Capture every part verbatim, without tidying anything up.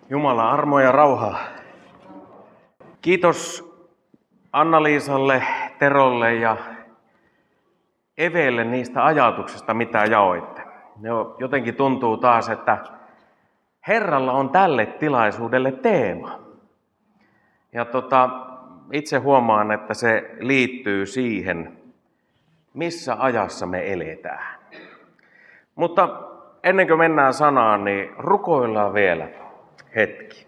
Jumala, armo ja rauha. Kiitos Anna-Liisalle, Terolle ja Eveelle niistä ajatuksista, mitä jaoitte. Ne jotenkin tuntuu taas, että Herralla on tälle tilaisuudelle teema. Ja tota, itse huomaan, että se liittyy siihen, missä ajassa me eletään. Mutta ennen kuin mennään sanaan, niin rukoillaan vielä hetki.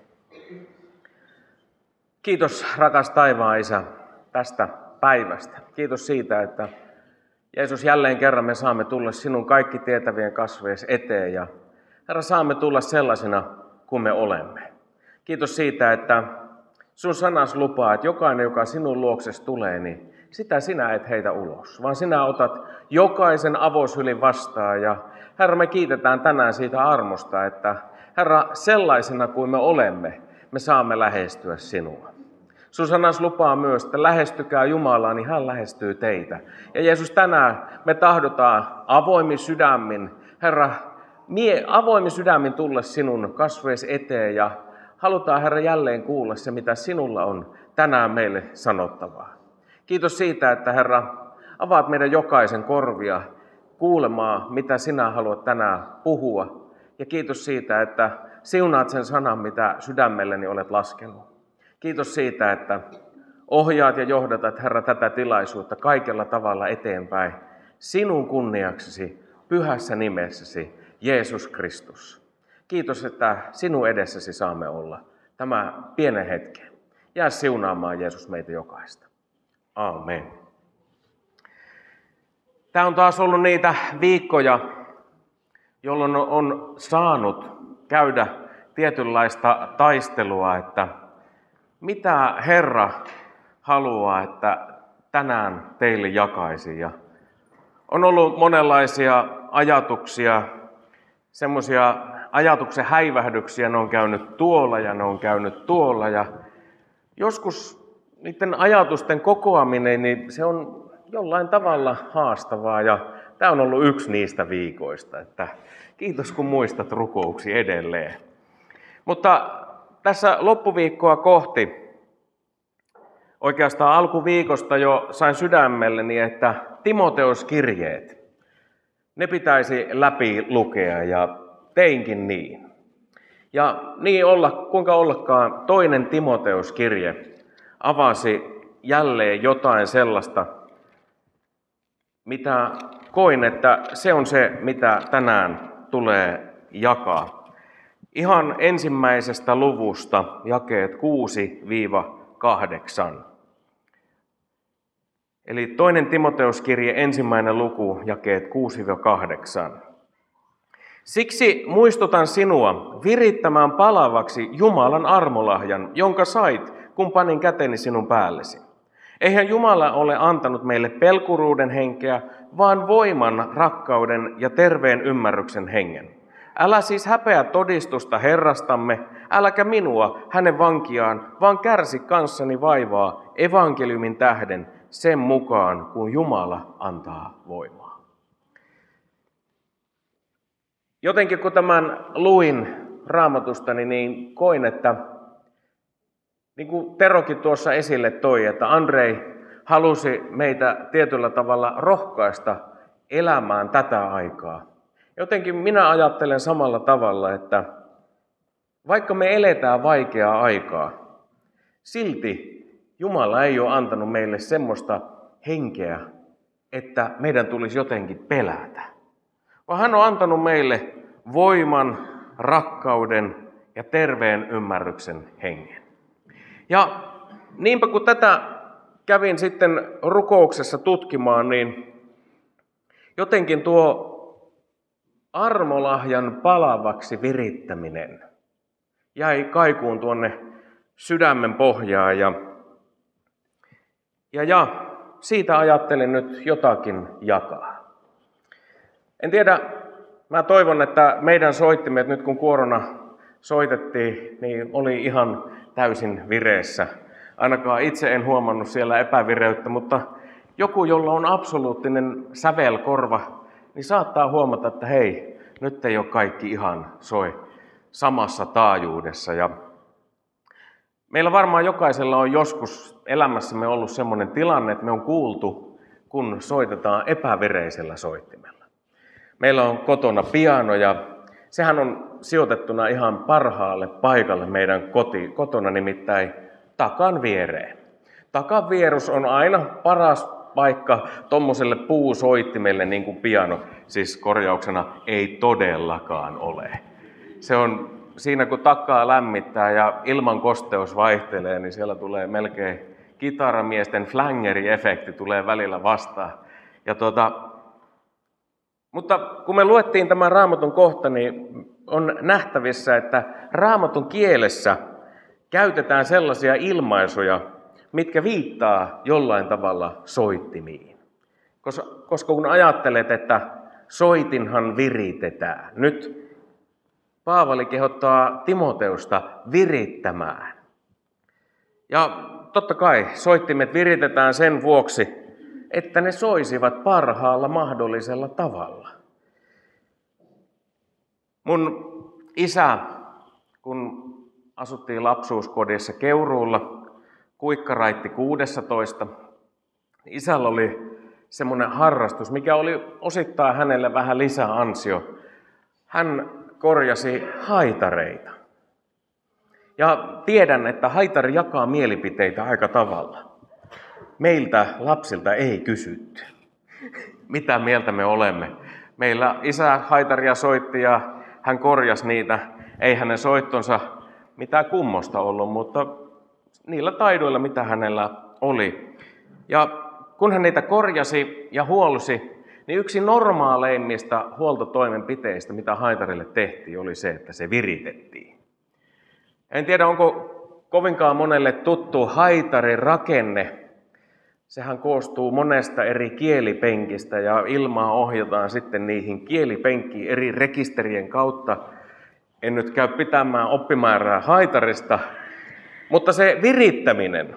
Kiitos rakas taivaan Isä tästä päivästä. Kiitos siitä, että Jeesus jälleen kerran me saamme tulla sinun kaikki tietävien kasvojen eteen ja Herra saamme tulla sellaisina kuin me olemme. Kiitos siitä, että sun sanas lupaa, että jokainen, joka sinun luoksesi tulee, niin sitä sinä et heitä ulos, vaan sinä otat jokaisen avosylin vastaan. Ja Herra, me kiitetään tänään siitä armosta, että Herra, sellaisena kuin me olemme, me saamme lähestyä sinua. Sun sanas lupaa myös, että lähestykää Jumalaa, niin hän lähestyy teitä. Ja Jeesus, tänään me tahdotaan avoimin sydämin, Herra, mie, avoimin sydämin tulla sinun kasvoisi eteen ja halutaan, Herra, jälleen kuulla se, mitä sinulla on tänään meille sanottavaa. Kiitos siitä, että Herra, avaat meidän jokaisen korvia kuulemaan, mitä sinä haluat tänään puhua. Ja kiitos siitä, että siunaat sen sanan, mitä sydämelleni olet laskenut. Kiitos siitä, että ohjaat ja johdatat, Herra, tätä tilaisuutta kaikella tavalla eteenpäin sinun kunniaksesi, pyhässä nimessäsi, Jeesus Kristus. Kiitos, että sinun edessäsi saamme olla tämä pienen hetken. Jää siunaamaan, Jeesus, meitä jokaista. Amen. Tämä on taas ollut niitä viikkoja, jolloin on saanut käydä tietynlaista taistelua, että mitä Herra haluaa, että tänään teille jakaisi. Ja on ollut monenlaisia ajatuksia, semmoisia ajatuksen häivähdyksiä, ne on käynyt tuolla ja ne on käynyt tuolla. Ja joskus niiden ajatusten kokoaminen, niin se on jollain tavalla haastavaa ja tämä on ollut yksi niistä viikoista. Että kiitos kun muistat rukouksi edelleen. Mutta tässä loppuviikkoa kohti, oikeastaan alkuviikosta jo sain sydämelleni, että Timoteus-kirjeet, ne pitäisi läpi lukea ja teinkin niin. Ja niin olla, kuinka ollakaan toinen Timoteus-kirje avasi jälleen jotain sellaista, mitä koin, että se on se, mitä tänään tulee jakaa. Ihan ensimmäisestä luvusta jakeet kuusi kahdeksan. Eli toinen Timoteus-kirje, ensimmäinen luku, jakeet kuusi kahdeksan. Siksi muistutan sinua virittämään palavaksi Jumalan armolahjan, jonka sait, kun panin käteni sinun päällesi. Eihän Jumala ole antanut meille pelkuruuden henkeä, vaan voiman, rakkauden ja terveen ymmärryksen hengen. Älä siis häpeä todistusta Herrastamme, äläkä minua, hänen vankiaan, vaan kärsi kanssani vaivaa evankeliumin tähden sen mukaan, kun Jumala antaa voimaa. Jotenkin kun tämän luin Raamatustani, niin koin, että niin kuin Terokin tuossa esille toi, että Andrei halusi meitä tietyllä tavalla rohkaista elämään tätä aikaa. Jotenkin minä ajattelen samalla tavalla, että vaikka me eletään vaikeaa aikaa, silti Jumala ei ole antanut meille semmoista henkeä, että meidän tulisi jotenkin pelätä. Vaan hän on antanut meille voiman, rakkauden ja terveen ymmärryksen hengen. Ja niinpä kun tätä kävin sitten rukouksessa tutkimaan, niin jotenkin tuo armolahjan palavaksi virittäminen jäi kaikuun tuonne sydämen pohjaan ja, ja, ja siitä ajattelin nyt jotakin jakaa. En tiedä, mä toivon, että meidän soittimet nyt kun kuorona soitettiin, niin oli ihan täysin vireessä. Ainakaan itse en huomannut siellä epävireyttä, mutta joku, jolla on absoluuttinen sävelkorva, niin saattaa huomata, että hei, nyt ei ole kaikki ihan soi samassa taajuudessa. Ja meillä varmaan jokaisella on joskus elämässämme ollut sellainen tilanne, että me on kuultu, kun soitetaan epävireisellä soittimella. Meillä on kotona piano ja sehän on sijoitettuna ihan parhaalle paikalle meidän koti, kotona, nimittäin takan viereen. Takan vierus on aina paras paikka tommoselle puusoittimelle niin kuin piano, siis korjauksena ei todellakaan ole. Se on siinä kun takaa lämmittää ja ilman kosteus vaihtelee, niin siellä tulee melkein kitaramiesten flangeri-efekti tulee välillä vastaan. Ja tuota, mutta kun me luettiin tämä Raamatun kohta, niin on nähtävissä, että Raamatun kielessä käytetään sellaisia ilmaisuja, mitkä viittaa jollain tavalla soittimiin. Koska kun ajattelet, että soitinhan viritetään. Nyt Paavali kehottaa Timoteusta virittämään. Ja totta kai soittimet viritetään sen vuoksi, että ne soisivat parhaalla mahdollisella tavalla. Mun isä, kun asuttiin lapsuuskodissa Keuruulla, Kuikkaraitti kuusitoista, isällä oli semmoinen harrastus, mikä oli osittain hänelle vähän lisäansio. Hän korjasi haitareita. Ja tiedän, että haitari jakaa mielipiteitä aika tavalla. Meiltä lapsilta ei kysytty, mitä mieltä me olemme. Meillä isä haitaria soitti ja hän korjasi niitä. Ei hänen soittonsa mitään kummosta ollut, mutta niillä taidoilla, mitä hänellä oli. Ja kun hän niitä korjasi ja huolsi, niin yksi normaaleimmista huoltotoimenpiteistä, mitä haitarille tehtiin, oli se, että se viritettiin. En tiedä, onko kovinkaan monelle tuttu haitarin rakenne. Sehän koostuu monesta eri kielipenkistä ja ilmaa ohjataan sitten niihin kielipenkkiin eri rekisterien kautta. En nyt käy pitämään oppimäärää haitarista, mutta se virittäminen,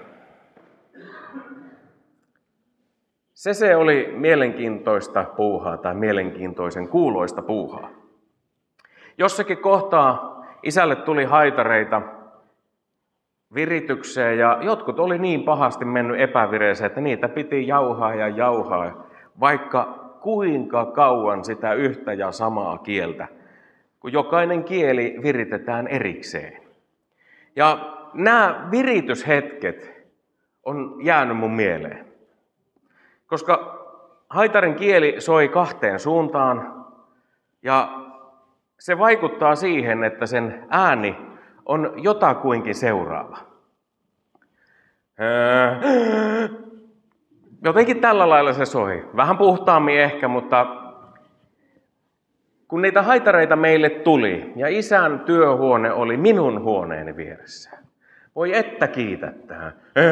se se oli mielenkiintoista puuhaa tai mielenkiintoisen kuuloista puuhaa. Jossakin kohtaa isälle tuli haitareita viritykseen ja jotkut oli niin pahasti mennyt epävireeseen, että niitä piti jauhaa ja jauhaa, vaikka kuinka kauan sitä yhtä ja samaa kieltä, kun jokainen kieli viritetään erikseen. Ja nämä virityshetket on jäänyt mun mieleen, koska haitarin kieli soi kahteen suuntaan ja se vaikuttaa siihen, että sen ääni on jotakuinkin seuraava. Jotenkin tällä lailla se soi. Vähän puhtaammin ehkä, mutta kun niitä haitareita meille tuli ja isän työhuone oli minun huoneeni vieressä. Voi että kiitättää.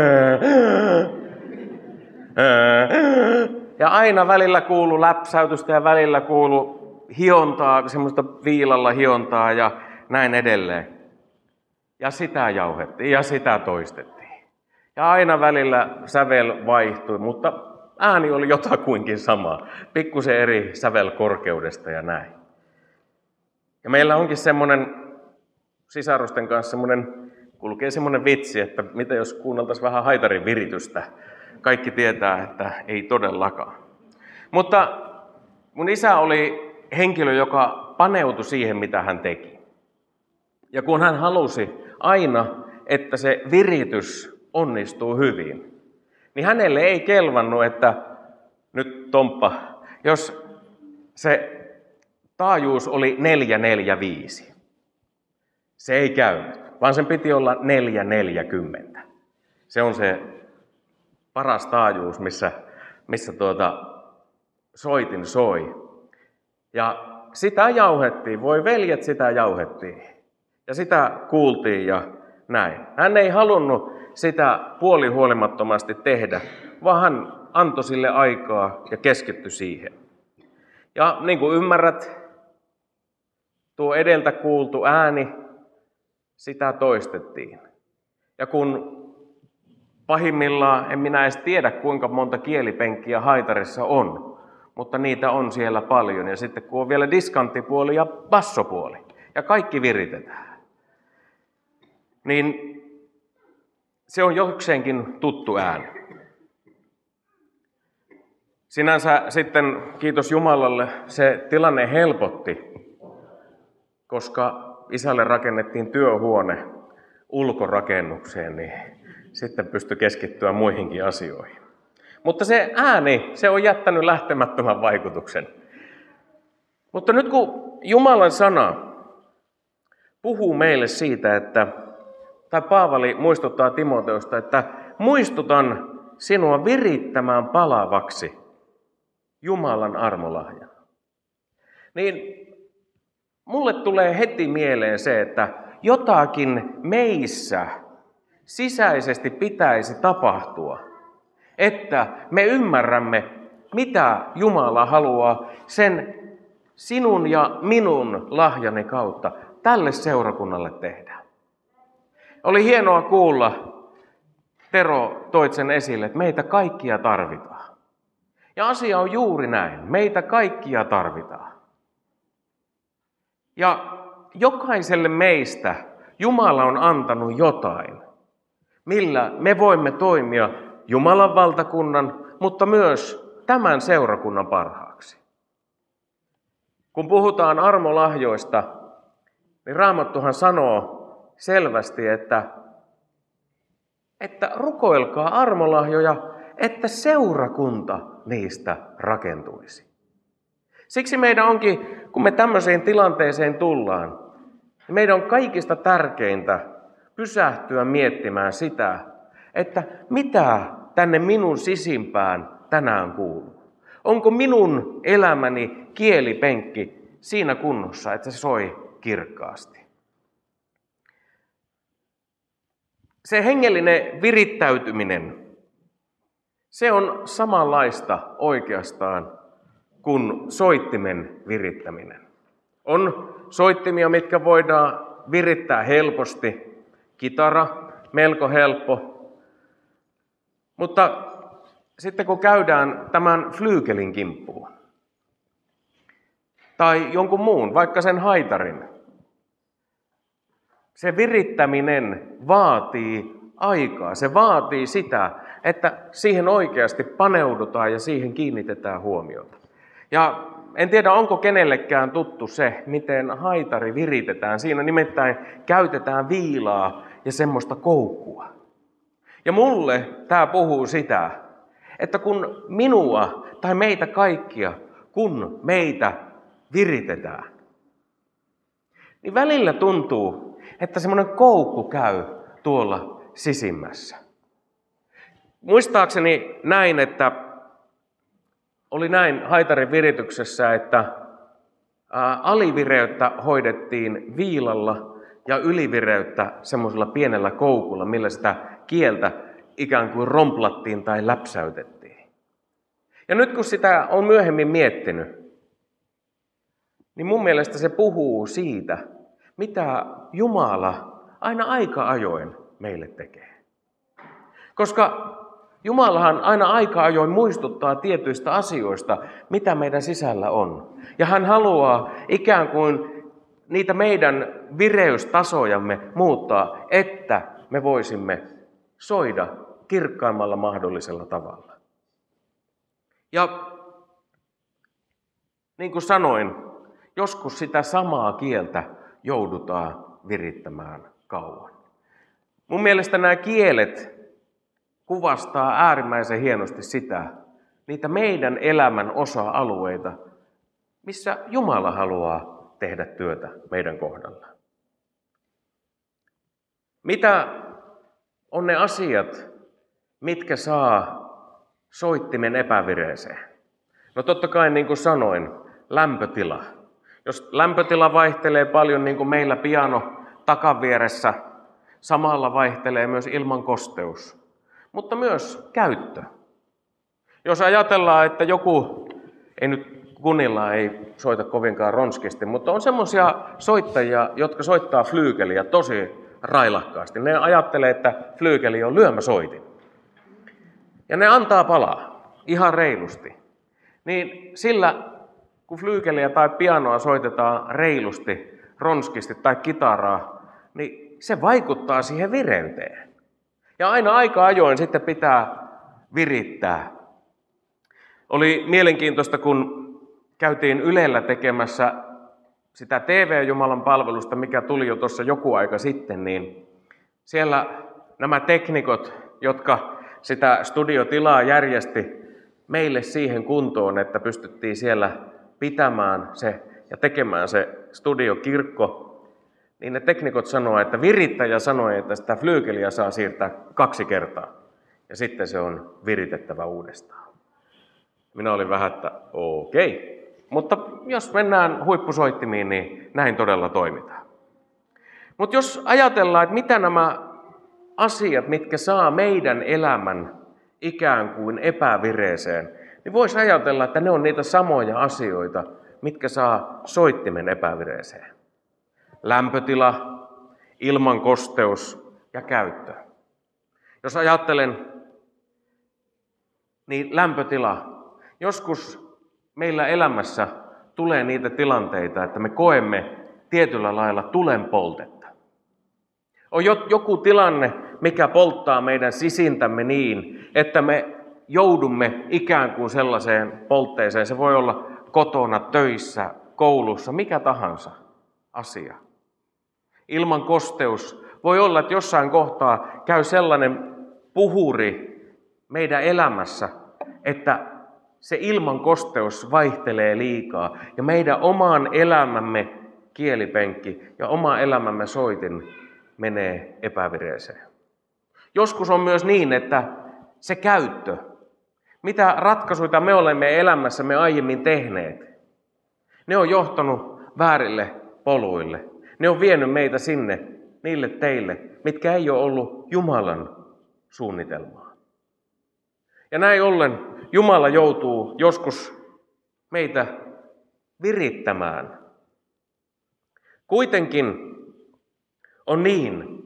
Ja aina välillä kuului läpsäytystä ja välillä kuului hiontaa, semmoista viilalla hiontaa ja näin edelleen. Ja sitä jauhettiin ja sitä toistettiin. Ja aina välillä sävel vaihtui, mutta ääni oli jotakuinkin sama. Pikkusen eri sävelkorkeudesta ja näin. Ja meillä onkin semmoinen sisarusten kanssa semmoinen, kulkee semmoinen vitsi, että mitä jos kuunneltaisiin vähän haitarin viritystä. Kaikki tietää, että ei todellakaan. Mutta mun isä oli henkilö, joka paneutui siihen, mitä hän teki. Ja kun hän halusi aina, että se viritys onnistuu hyvin, niin hänelle ei kelvannut, että nyt Tomppa, jos se taajuus oli neljä neljä viisi. Se ei käynyt, vaan sen piti olla neljä neljäkymmentä. Se on se paras taajuus, missä, missä tuota soitin soi. Ja sitä jauhettiin, voi veljet, sitä jauhettiin. Ja sitä kuultiin ja näin. Hän ei halunnut sitä puolihuolimattomasti tehdä, vaan hän antoi sille aikaa ja keskittyi siihen. Ja niin kuin ymmärrät, tuo edeltä kuultu ääni, sitä toistettiin. Ja kun pahimmillaan, en minä edes tiedä kuinka monta kielipenkkiä haitarissa on, mutta niitä on siellä paljon. Ja sitten kun on vielä diskanttipuoli ja bassopuoli. ja kaikki viritetään. Niin se on jokseenkin tuttu ääni. Sinänsä sitten, kiitos Jumalalle, se tilanne helpotti, koska isälle rakennettiin työhuone ulkorakennukseen, niin sitten pystyi keskittyä muihinkin asioihin. Mutta se ääni, se on jättänyt lähtemättömän vaikutuksen. Mutta nyt kun Jumalan sana puhuu meille siitä, että, tai Paavali muistuttaa Timoteusta, että muistutan sinua virittämään palavaksi Jumalan armolahjan. Niin mulle tulee heti mieleen se, että jotakin meissä sisäisesti pitäisi tapahtua, että me ymmärrämme, mitä Jumala haluaa sen sinun ja minun lahjani kautta tälle seurakunnalle tehdä. Oli hienoa kuulla, Tero toit sen esille, että meitä kaikkia tarvitaan. Ja asia on juuri näin, meitä kaikkia tarvitaan. Ja jokaiselle meistä Jumala on antanut jotain, millä me voimme toimia Jumalan valtakunnan, mutta myös tämän seurakunnan parhaaksi. Kun puhutaan armolahjoista, niin Raamattuhan sanoo selvästi, että, että rukoilkaa armolahjoja, että seurakunta niistä rakentuisi. Siksi meidän onkin, kun me tämmöiseen tilanteeseen tullaan, niin meidän on kaikista tärkeintä pysähtyä miettimään sitä, että mitä tänne minun sisimpään tänään kuuluu. Onko minun elämäni kielipenkki siinä kunnossa, että se soi kirkkaasti? Se hengellinen virittäytyminen, se on samanlaista oikeastaan kuin soittimen virittäminen. On soittimia, mitkä voidaan virittää helposti. Kitara, melko helppo. Mutta sitten kun käydään tämän flyykelin kimppuun, tai jonkun muun, vaikka sen haitarin, se virittäminen vaatii aikaa. Se vaatii sitä, että siihen oikeasti paneudutaan ja siihen kiinnitetään huomiota. Ja en tiedä, onko kenellekään tuttu se, miten haitari viritetään. Siinä nimittäin käytetään viilaa ja semmoista koukkua. Ja mulle tämä puhuu sitä, että kun minua tai meitä kaikkia, kun meitä viritetään, niin välillä tuntuu, että semmoinen koukku käy tuolla sisimmässä. Muistaakseni näin, että oli näin haitarin virityksessä, että alivireyttä hoidettiin viilalla ja ylivireyttä semmoisella pienellä koukulla, millä sitä kieltä ikään kuin romplattiin tai läpsäytettiin. Ja nyt kun sitä on myöhemmin miettinyt, niin mun mielestä se puhuu siitä, mitä Jumala aina aika ajoin meille tekee. Koska Jumalahan aina aika ajoin muistuttaa tietyistä asioista, mitä meidän sisällä on. Ja hän haluaa ikään kuin niitä meidän vireystasojamme muuttaa, että me voisimme soida kirkkaimmalla mahdollisella tavalla. Ja niin kuin sanoin, joskus sitä samaa kieltä joudutaan virittämään kauan. Mun mielestä nämä kielet kuvastaa äärimmäisen hienosti sitä, niitä meidän elämän osa-alueita, missä Jumala haluaa tehdä työtä meidän kohdalla. Mitä on ne asiat, mitkä saa soittimen epävireeseen? No totta kai, niin kuin sanoin, lämpötila. Jos lämpötila vaihtelee paljon, niin kuin meillä piano takavieressä, samalla vaihtelee myös ilman kosteus. Mutta myös käyttö. Jos ajatellaan, että joku, ei nyt Gunilla ei soita kovinkaan ronskisti, mutta on semmoisia soittajia, jotka soittaa flyykeliä tosi railakkaasti. Ne ajattelee, että flyykeli on lyömäsoitin. Ja ne antaa palaa ihan reilusti. Niin sillä, kun flyykeliä tai pianoa soitetaan reilusti, ronskisti tai kitaraa, niin se vaikuttaa siihen vireyteen. Ja aina aika ajoin sitten pitää virittää. Oli mielenkiintoista, kun käytiin Ylellä tekemässä sitä T V-Jumalan palvelusta, mikä tuli jo tuossa joku aika sitten, niin siellä nämä teknikot, jotka sitä studiotilaa järjesti meille siihen kuntoon, että pystyttiin siellä pitämään se ja tekemään se studiokirkko, niin ne teknikot sanoivat, että virittäjä sanoi, että sitä flyykeliä saa siirtää kaksi kertaa. Ja sitten se on viritettävä uudestaan. Minä olin vähän, että okei. Mutta jos mennään huippusoittimiin, niin näin todella toimitaan. Mutta jos ajatellaan, että mitä nämä asiat, mitkä saa meidän elämän ikään kuin epävireeseen, niin voisi ajatella, että ne on niitä samoja asioita, mitkä saa soittimen epävireeseen. Lämpötila, ilman kosteus ja käyttö. Jos ajattelen, niin lämpötila. Joskus meillä elämässä tulee niitä tilanteita, että me koemme tietyllä lailla tulenpoltetta. On joku tilanne, mikä polttaa meidän sisintämme niin, että me joudumme ikään kuin sellaiseen poltteeseen. Se voi olla kotona, töissä, koulussa, mikä tahansa asia. Ilman kosteus. Voi olla, että jossain kohtaa käy sellainen puhuri meidän elämässä, että se ilman kosteus vaihtelee liikaa ja meidän oman elämämme kielipenkki ja oma elämämme soitin menee epävireeseen. Joskus on myös niin, että se käyttö, mitä ratkaisuja me olemme elämässämme aiemmin tehneet, ne on johtanut väärille poluille. Ne on vienyt meitä sinne, niille teille, mitkä ei ole ollut Jumalan suunnitelmaa. Ja näin ollen Jumala joutuu joskus meitä virittämään. Kuitenkin on niin,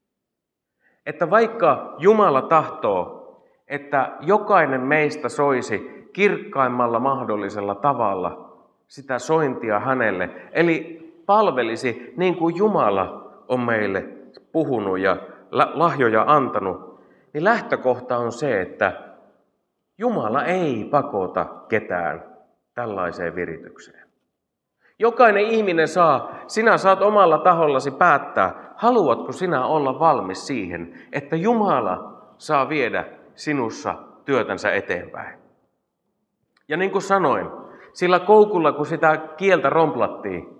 että vaikka Jumala tahtoo, että jokainen meistä soisi kirkkaimmalla mahdollisella tavalla sitä sointia hänelle, eli palvelisi niin kuin Jumala on meille puhunut ja lahjoja antanut, niin lähtökohta on se, että Jumala ei pakota ketään tällaiseen viritykseen. Jokainen ihminen saa, sinä saat omalla tahollasi päättää, haluatko sinä olla valmis siihen, että Jumala saa viedä sinussa työtänsä eteenpäin. Ja niin kuin sanoin, sillä koukulla kun sitä kieltä romplattiin,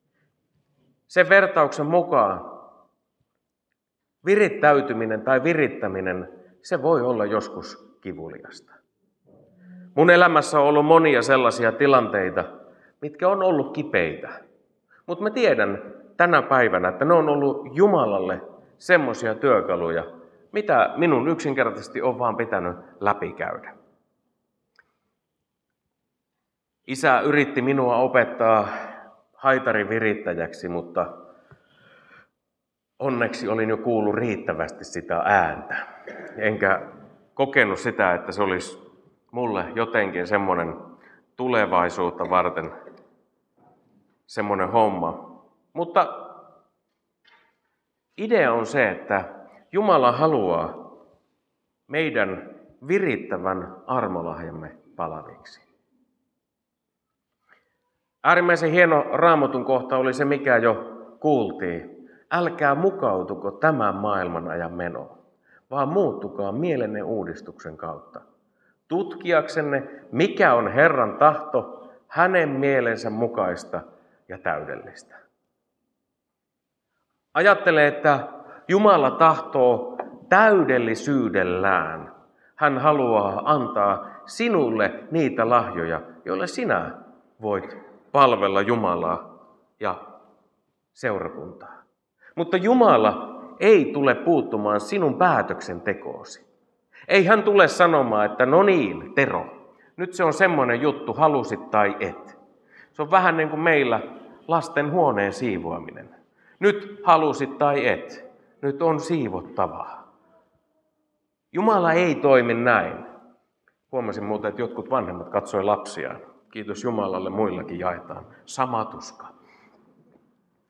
sen vertauksen mukaan virittäytyminen tai virittäminen, se voi olla joskus kivuliasta. Mun elämässä on ollut monia sellaisia tilanteita, mitkä on ollut kipeitä. Mutta mä tiedän tänä päivänä, että ne on ollut Jumalalle semmoisia työkaluja, mitä minun yksinkertaisesti on vaan pitänyt läpikäydä. Isä yritti minua opettaa haitarin virittäjäksi, mutta onneksi olin jo kuullut riittävästi sitä ääntä. Enkä kokenut sitä, että se olisi mulle jotenkin semmoinen tulevaisuutta varten semmoinen homma. Mutta idea on se, että Jumala haluaa meidän virittävän armolahjamme palaviksi. Äärimmäisen hieno Raamatun kohta oli se, mikä jo kuultiin. Älkää mukautuko tämän maailman ajan menoon, vaan muuttukaa mielenne uudistuksen kautta. Tutkiaksenne, mikä on Herran tahto, hänen mielensä mukaista ja täydellistä. Ajattele, että Jumala tahtoo täydellisyydellään. Hän haluaa antaa sinulle niitä lahjoja, joille sinä voit palvella Jumalaa ja seurakuntaa. Mutta Jumala ei tule puuttumaan sinun päätöksentekoosi. Ei hän tule sanomaan, että no niin, Tero, nyt se on semmoinen juttu, halusit tai et. Se on vähän niin kuin meillä lasten huoneen siivoaminen. Nyt halusit tai et, nyt on siivottavaa. Jumala ei toimi näin. Huomasin muuten, että jotkut vanhemmat katsoi lapsiaan. Kiitos Jumalalle, muillakin jaetaan sama tuska.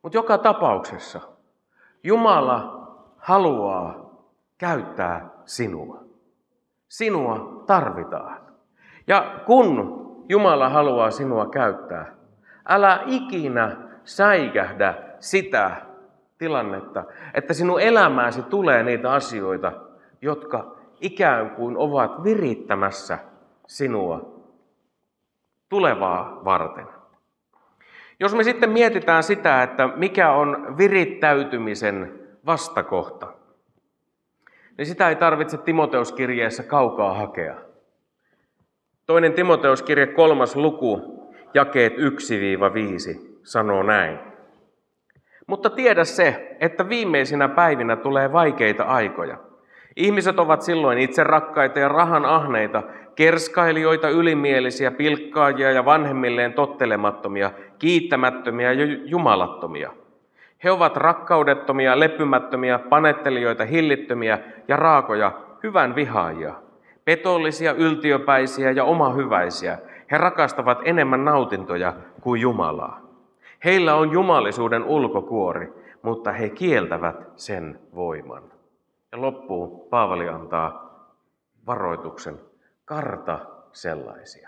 Mutta joka tapauksessa Jumala haluaa käyttää sinua. Sinua tarvitaan. Ja kun Jumala haluaa sinua käyttää, älä ikinä säikähdä sitä tilannetta, että sinun elämääsi tulee niitä asioita, jotka ikään kuin ovat virittämässä sinua tulevaa varten. Jos me sitten mietitään sitä, että mikä on virittäytymisen vastakohta, niin sitä ei tarvitse Timoteuskirjeessä kaukaa hakea. Toinen Timoteuskirje kolmas luku, jakeet yksi viisi, sanoo näin. Mutta tiedä se, että viimeisinä päivinä tulee vaikeita aikoja. Ihmiset ovat silloin itse rakkaita ja rahan ahneita, kerskailijoita, ylimielisiä, pilkkaajia ja vanhemmilleen tottelemattomia, kiittämättömiä ja jumalattomia. He ovat rakkaudettomia, lepymättömiä, panettelijoita, hillittömiä ja raakoja, hyvän vihaajia. Petollisia, yltiöpäisiä ja omahyväisiä. He rakastavat enemmän nautintoja kuin Jumalaa. Heillä on jumalisuuden ulkokuori, mutta he kieltävät sen voiman. Ja loppuun Paavali antaa varoituksen. Karta sellaisia.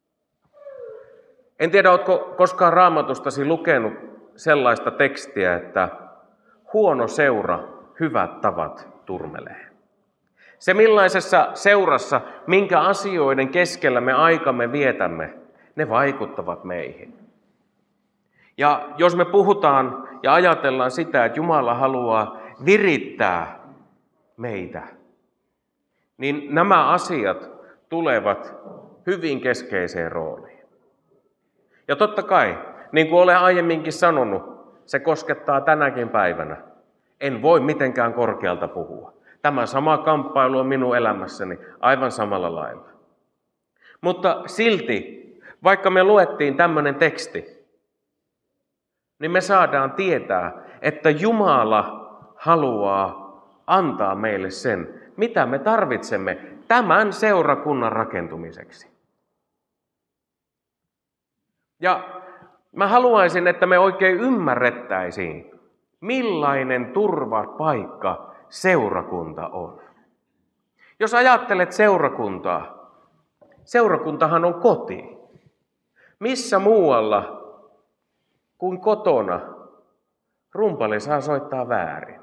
En tiedä, oletko koskaan Raamatustasi lukenut sellaista tekstiä, että huono seura hyvät tavat turmelee. Se millaisessa seurassa, minkä asioiden keskellä me aikamme vietämme, ne vaikuttavat meihin. Ja jos me puhutaan ja ajatellaan sitä, että Jumala haluaa virittää meitä, niin nämä asiat tulevat hyvin keskeiseen rooliin. Ja totta kai, niin kuin olen aiemminkin sanonut, se koskettaa tänäkin päivänä. En voi mitenkään korkealta puhua. Tämä sama kamppailu on minun elämässäni aivan samalla lailla. Mutta silti, vaikka me luettiin tämmöinen teksti, niin me saadaan tietää, että Jumala haluaa antaa meille sen, mitä me tarvitsemme tämän seurakunnan rakentumiseksi. Ja mä haluaisin, että me oikein ymmärrettäisiin, millainen turvapaikka seurakunta on. Jos ajattelet seurakuntaa, seurakuntahan on koti. Missä muualla kuin kotona rumpali saa soittaa väärin?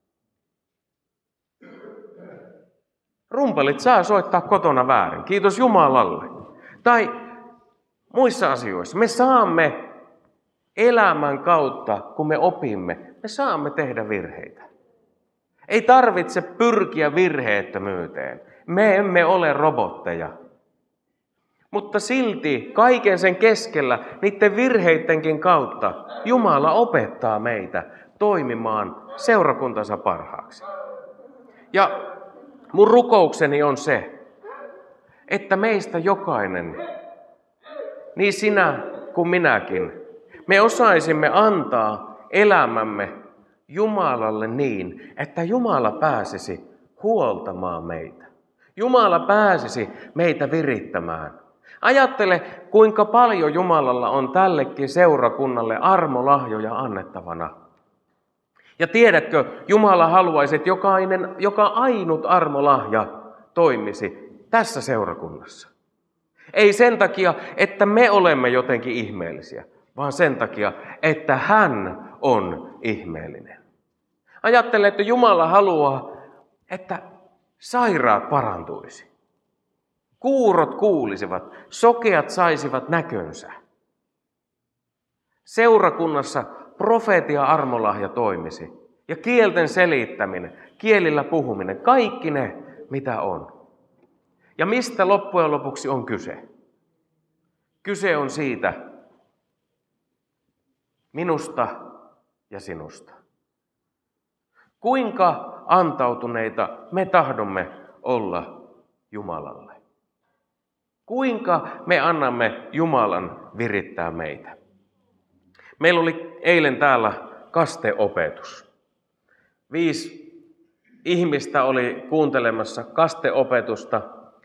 Rumpalit saa soittaa kotona väärin. Kiitos Jumalalle. Tai muissa asioissa. Me saamme elämän kautta, kun me opimme, me saamme tehdä virheitä. Ei tarvitse pyrkiä virheettömyyteen. Me emme ole robotteja. Mutta silti kaiken sen keskellä, niiden virheidenkin kautta, Jumala opettaa meitä toimimaan seurakuntansa parhaaksi. Ja mun rukoukseni on se, että meistä jokainen, niin sinä kuin minäkin, me osaisimme antaa elämämme Jumalalle niin, että Jumala pääsisi huoltamaan meitä. Jumala pääsisi meitä virittämään. Ajattele, kuinka paljon Jumalalla on tällekin seurakunnalle armolahjoja annettavana. Ja tiedätkö, Jumala haluaisi, että jokainen, joka ainut armolahja toimisi tässä seurakunnassa. Ei sen takia, että me olemme jotenkin ihmeellisiä, vaan sen takia, että hän on ihmeellinen. Ajattele, että Jumala haluaa, että sairaat parantuisi. Kuurot kuulisivat, sokeat saisivat näkönsä. Seurakunnassa profeetia armolahja toimisi ja kielten selittäminen, kielillä puhuminen, kaikki ne, mitä on. Ja mistä loppujen lopuksi on kyse? Kyse on siitä, minusta ja sinusta. Kuinka antautuneita me tahdomme olla Jumalalle? Kuinka me annamme Jumalan virittää meitä? Meillä oli eilen täällä kasteopetus. Viisi ihmistä oli kuuntelemassa kasteopetusta.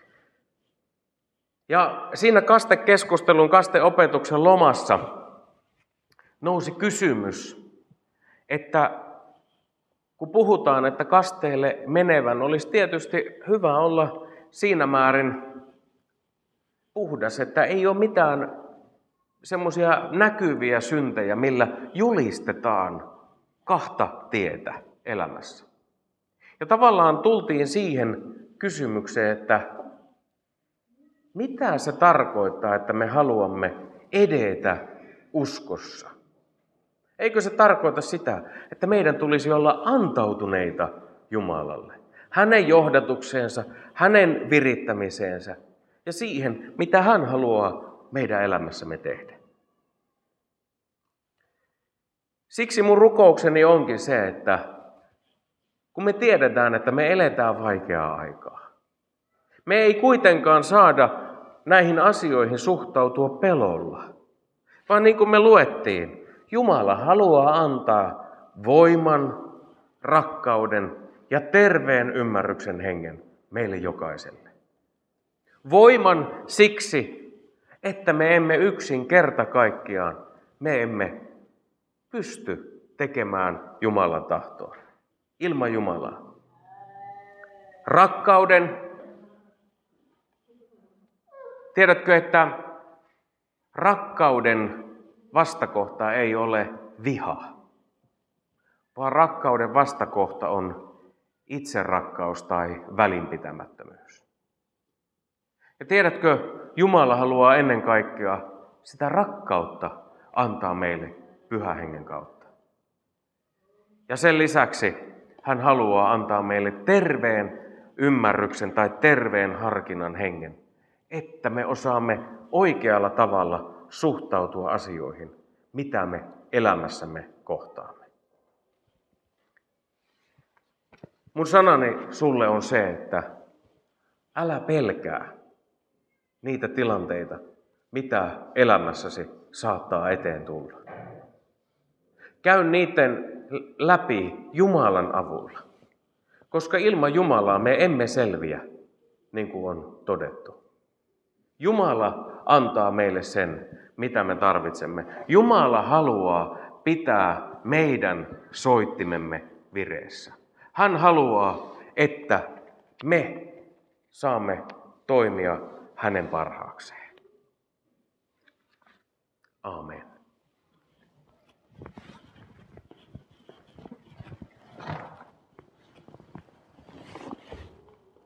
Ja siinä kastekeskustelun, kasteopetuksen lomassa nousi kysymys, että kun puhutaan, että kasteelle menevän olisi tietysti hyvä olla siinä määrin puhdas, että ei ole mitään semmoisia näkyviä syntejä, millä julistetaan kahta tietä elämässä. Ja tavallaan tultiin siihen kysymykseen, että mitä se tarkoittaa, että me haluamme edetä uskossa? Eikö se tarkoita sitä, että meidän tulisi olla antautuneita Jumalalle, hänen johdatukseensa, hänen virittämiseensä ja siihen, mitä hän haluaa meidän elämässämme tehdä? Siksi mun rukoukseni onkin se, että kun me tiedetään, että me eletään vaikeaa aikaa, me ei kuitenkaan saada näihin asioihin suhtautua pelolla, vaan niin kuin me luettiin, Jumala haluaa antaa voiman, rakkauden ja terveen ymmärryksen hengen meille jokaiselle. Voiman siksi, että me emme yksin kerta kaikkiaan, me emme pysty tekemään Jumalan tahtoa ilman Jumalaa. Rakkauden. Tiedätkö, että rakkauden vastakohta ei ole viha, vaan rakkauden vastakohta on itserakkaus tai välinpitämättömyys. Ja tiedätkö, Jumala haluaa ennen kaikkea sitä rakkautta antaa meille Pyhän Hengen kautta. Ja sen lisäksi hän haluaa antaa meille terveen ymmärryksen tai terveen harkinnan hengen, että me osaamme oikealla tavalla suhtautua asioihin, mitä me elämässämme kohtaamme. Mun sanani sulle on se, että älä pelkää niitä tilanteita, mitä elämässäsi saattaa eteen tulla. Käy niiden läpi Jumalan avulla, koska ilman Jumalaa me emme selviä, niin kuin on todettu. Jumala antaa meille sen, mitä me tarvitsemme. Jumala haluaa pitää meidän soittimemme vireessä. Hän haluaa, että me saamme toimia hänen parhaakseen. Aamen.